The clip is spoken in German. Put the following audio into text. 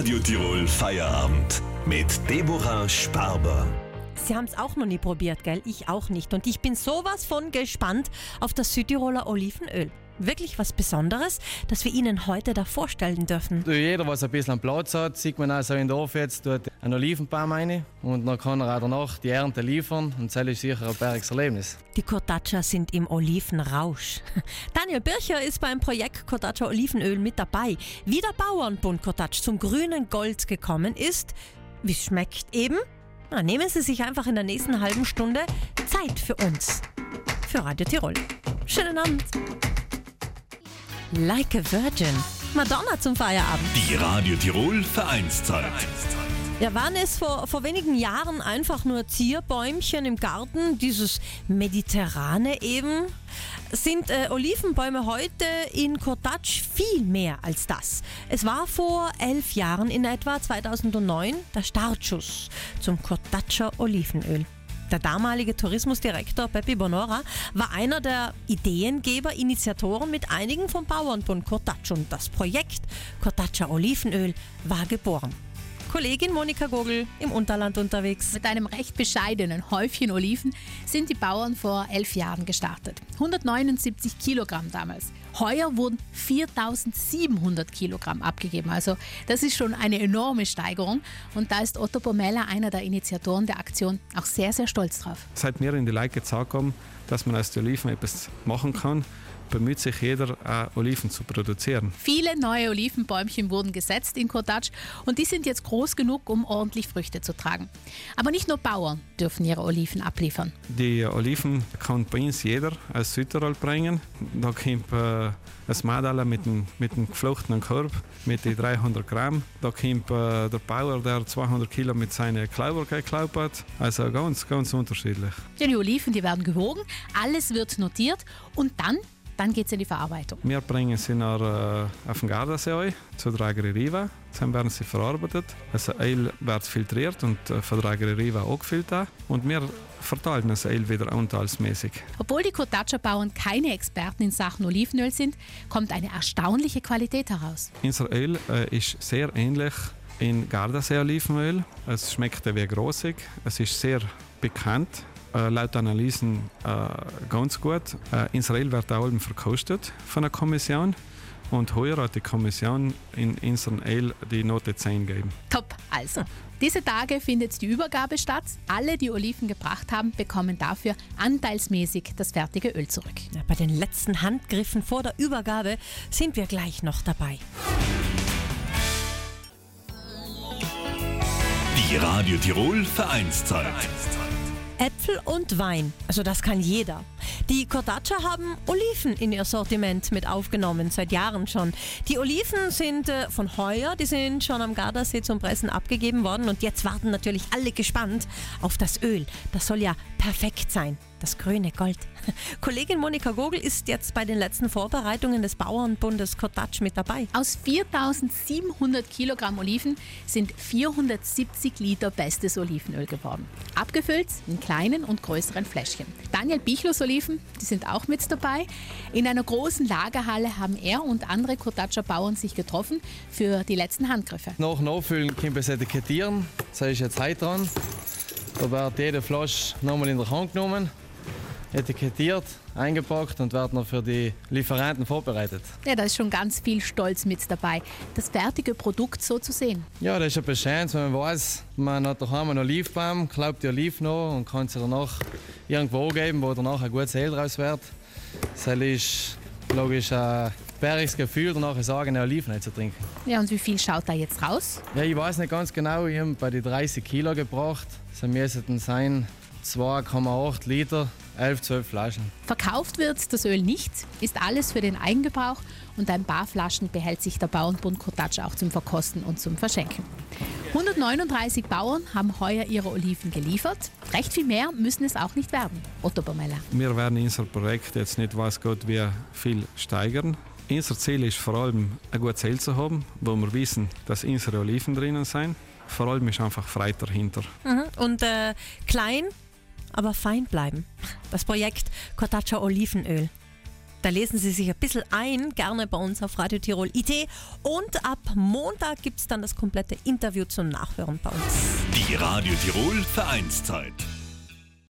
Radio Tirol Feierabend mit Deborah Sparber. Sie haben es auch noch nie probiert, gell? Ich auch nicht. Und ich bin sowas von gespannt auf das Südtiroler Olivenöl. Wirklich was Besonderes, das wir Ihnen heute da vorstellen dürfen. Jeder, was ein bisschen Platz hat, sieht man also in der Dorf jetzt, tut einen Olivenbaum rein und dann kann er auch danach die Ernte liefern und das ist sicher ein bergiges Erlebnis. Die Kurtatscher sind im Olivenrausch. Daniel Bircher ist beim Projekt Kurtatscher Olivenöl mit dabei. Wie der Bauernbund Kurtatsch zum grünen Gold gekommen ist, wie es schmeckt eben, na, nehmen Sie sich einfach in der nächsten halben Stunde Zeit für uns, für Radio Tirol. Schönen Abend. Like a Virgin. Madonna zum Feierabend. Die Radio Tirol Vereinszeit. Ja, waren es vor wenigen Jahren einfach nur Zierbäumchen im Garten, dieses Mediterrane eben, sind Olivenbäume heute in Kurtatsch viel mehr als das. Es war vor 11 Jahren, in etwa 2009, der Startschuss zum Kurtatscher Olivenöl. Der damalige Tourismusdirektor Pepi Bonora war einer der Ideengeber, Initiatoren mit einigen vom Bauernbund Kurtatsch und das Projekt Kurtatscher Olivenöl war geboren. Kollegin Monika Gogel im Unterland unterwegs. Mit einem recht bescheidenen Häufchen Oliven sind die Bauern vor 11 Jahren gestartet. 179 Kilogramm damals. Heuer wurden 4.700 Kilogramm abgegeben. Also das ist schon eine enorme Steigerung. Und da ist Otto Bomella, einer der Initiatoren der Aktion, auch sehr, sehr stolz drauf. Seit wir in die Leute gezeigt haben, dass man aus den Oliven etwas machen kann, bemüht sich jeder, Oliven zu produzieren. Viele neue Olivenbäumchen wurden gesetzt in Kurtatsch und die sind jetzt groß genug, um ordentlich Früchte zu tragen. Aber nicht nur Bauern dürfen ihre Oliven abliefern. Die Oliven kann bei uns jeder aus Südtirol bringen. Da kommt ein Mädel mit einem geflochtenen Korb mit den 300 Gramm. Da kommt der Bauer, der 200 Kilo mit seinen Klauber geklaut hat. Also ganz, ganz unterschiedlich. Ja, die Oliven, die werden gewogen, alles wird notiert und dann geht es in die Verarbeitung. Wir bringen sie auf den Gardasee zur Dragerie Riva. Dann werden sie verarbeitet. Also Öl wird filtriert und von der Dragerie Riva auch gefiltert. Und wir verteilen das Öl wieder anteilsmäßig. Obwohl die Kurtatscher Bauern keine Experten in Sachen Olivenöl sind, kommt eine erstaunliche Qualität heraus. Unser Öl ist sehr ähnlich in Gardasee-Olivenöl. Es schmeckt wie grossig. Es ist sehr bekannt. Laut Analysen ganz gut. Israel wird auch verkostet von der Kommission und heuer hat die Kommission in unserem Öl die Note 10 gegeben. Top, also. Diese Tage findet die Übergabe statt. Alle, die Oliven gebracht haben, bekommen dafür anteilsmäßig das fertige Öl zurück. Ja, bei den letzten Handgriffen vor der Übergabe sind wir gleich noch dabei. Die Radio Tirol Vereinszeit. Äpfel und Wein, also das kann jeder. Die Kurtatscher haben Oliven in ihr Sortiment mit aufgenommen, seit Jahren schon. Die Oliven sind von heuer, die sind schon am Gardasee zum Pressen abgegeben worden und jetzt warten natürlich alle gespannt auf das Öl. Das soll ja perfekt sein, das grüne Gold. Kollegin Monika Gogel ist jetzt bei den letzten Vorbereitungen des Bauernbundes Kurtatsch mit dabei. Aus 4.700 Kilogramm Oliven sind 470 Liter bestes Olivenöl geworden. Abgefüllt in kleinen und größeren Fläschchen. Daniel Bichlos Oliven, die sind auch mit dabei. In einer großen Lagerhalle haben er und andere Kurtatscher Bauern sich getroffen für die letzten Handgriffe. Nach dem Auffüllen können wir es etikettieren. Das ist jetzt heute dran. Da wird jede Flasche nochmal in der Hand genommen, etikettiert, eingepackt und wird noch für die Lieferanten vorbereitet. Ja, da ist schon ganz viel Stolz mit dabei, das fertige Produkt so zu sehen. Ja, das ist etwas Schönes, wenn man weiß, man hat daheim einen Olivenbaum, glaubt die Oliven noch und kann sie danach irgendwo geben, wo danach ein gutes Öl draus wird. Das ist logisch ein bergiges Gefühl, danach eine Oliven zu trinken. Ja, und wie viel schaut da jetzt raus? Ja, ich weiß nicht ganz genau, ich habe bei die 30 Kilo gebracht. Das müssten sein 2,8 Liter, 11-12 Flaschen. Verkauft wird das Öl nicht, ist alles für den Eigengebrauch und ein paar Flaschen behält sich der Bauernbund Kurtatsch auch zum Verkosten und zum Verschenken. 139 Bauern haben heuer ihre Oliven geliefert. Recht viel mehr müssen es auch nicht werden. Otto Bomella. Wir werden unser Projekt jetzt nicht weiß Gott wie viel steigern. Unser Ziel ist vor allem, ein gutes Öl zu haben, wo wir wissen, dass unsere Oliven drinnen sind. Vor allem ist einfach frei dahinter. Und klein, aber fein bleiben. Das Projekt Kurtatscher Olivenöl. Da lesen Sie sich ein bisschen ein, gerne bei uns auf Radio Tirol IT. Und ab Montag gibt es dann das komplette Interview zum Nachhören bei uns. Die Radio Tirol Vereinszeit.